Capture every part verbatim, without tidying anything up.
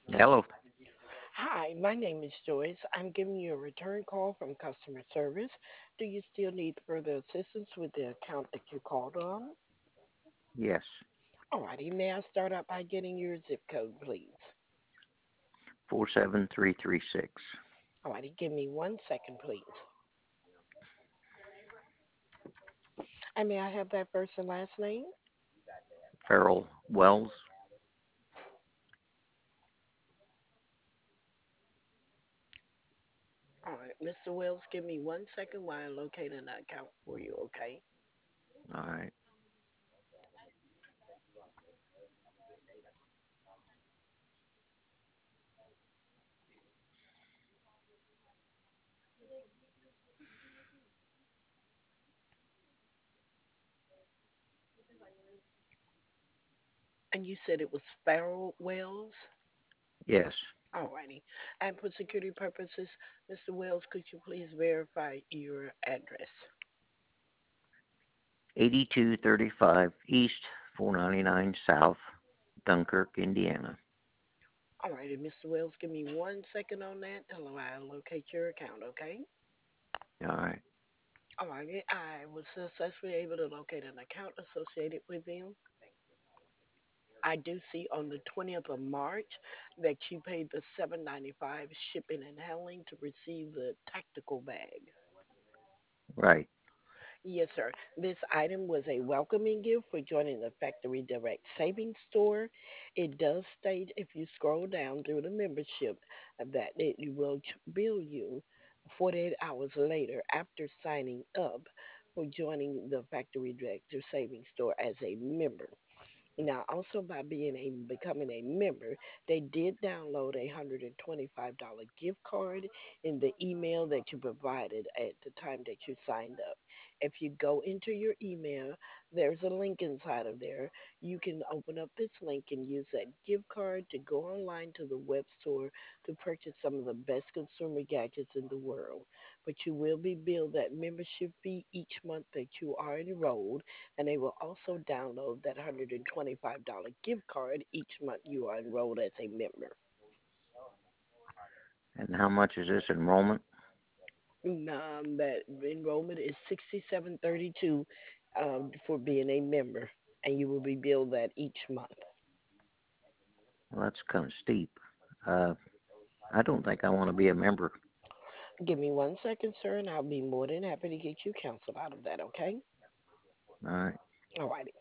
Hello. Hi, my name is Joyce. I'm giving you a return call from customer service. Do you still need further assistance with the account that you called on? Yes. Alrighty, may I start out by getting your zip code, please? Four seven three three six. Alrighty, give me one second, please. And may I have that first and last name? Farrell Wells. Alright, mister Wells, give me one second while I locate an account for you, okay? All right. And you said it was Farrell Wells? Yes. Alrighty. And for security purposes, mister Wells, could you please verify your address? Eighty-two thirty-five East, four ninety-nine South, Dunkirk, Indiana. All righty, mister Wells, give me one second on that till I locate your account, okay? All right. All righty, I was successfully able to locate an account associated with you. I do see on the twentieth of March that you paid the seven ninety-five shipping and handling to receive the tactical bag. Right. Yes, sir. This item was a welcoming gift for joining the Factory Direct Savings Store. It does state, if you scroll down through the membership, that it will bill you forty-eight hours later after signing up for joining the Factory Direct Savings Store as a member. Now, also by being a becoming a member, they did download a one hundred twenty-five dollars gift card in the email that you provided at the time that you signed up. If you go into your email, there's a link inside of there. You can open up this link and use that gift card to go online to the web store to purchase some of the best consumer gadgets in the world. But you will be billed that membership fee each month that you are enrolled, and they will also download that one hundred twenty-five dollars gift card each month you are enrolled as a member. And how much is this enrollment? Um, that enrollment is sixty-seven thirty-two um, for being a member, and you will be billed that each month. Well, that's kind of steep. Uh, I don't think I want to be a member. Give me one second, sir, and I'll be more than happy to get you counseled out of that, okay? All right. All righty.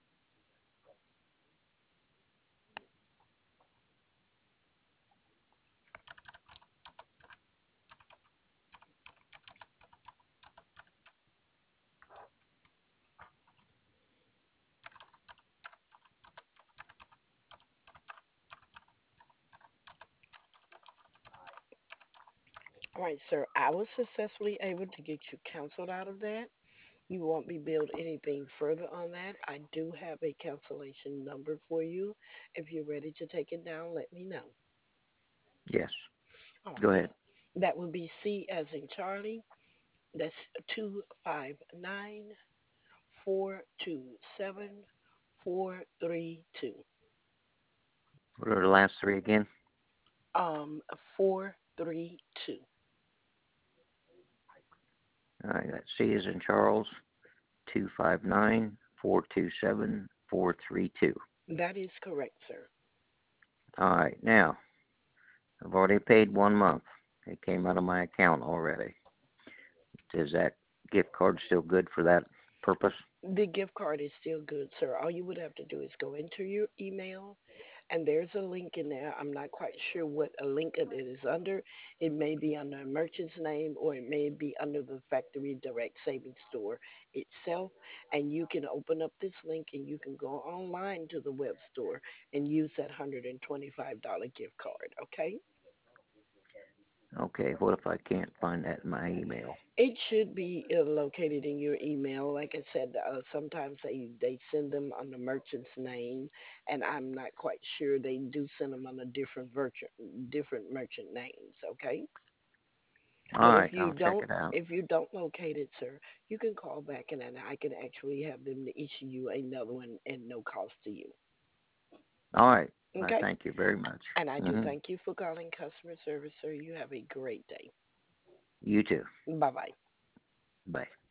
All right, sir, I was successfully able to get you counseled out of that. You won't be billed anything further on that. I do have a cancellation number for you. If you're ready to take it down, let me know. Yes. All Go righty. ahead. That would be C as in Charlie. That's two five nine four two seven four three two. What are the last three again? Um, four three two. All right. That's C is in Charles. Two five nine four two seven four three two. That is correct, sir. All right. Now I've already paid one month. It came out of my account already. Is that gift card still good for that purpose? The gift card is still good, sir. All you would have to do is go into your email, and there's a link in there. I'm not quite sure what a link it is under. It may be under a merchant's name, or it may be under the Factory Direct Savings Store itself. And you can open up this link and you can go online to the web store and use that one hundred twenty-five dollars gift card, okay? Okay, what if I can't find that in my email? It should be uh, located in your email. Like I said, uh, sometimes they they send them on the merchant's name, and I'm not quite sure. They do send them under different virtu- different merchant names. Okay, All but if right, you I'll check don't it out. if you don't locate it, sir, you can call back and then I can actually have them to issue you another one at no cost to you. All right, I Okay? thank you very much. And I do Hmm. thank you for calling customer service, sir. You have a great day. You too. Bye bye. Bye.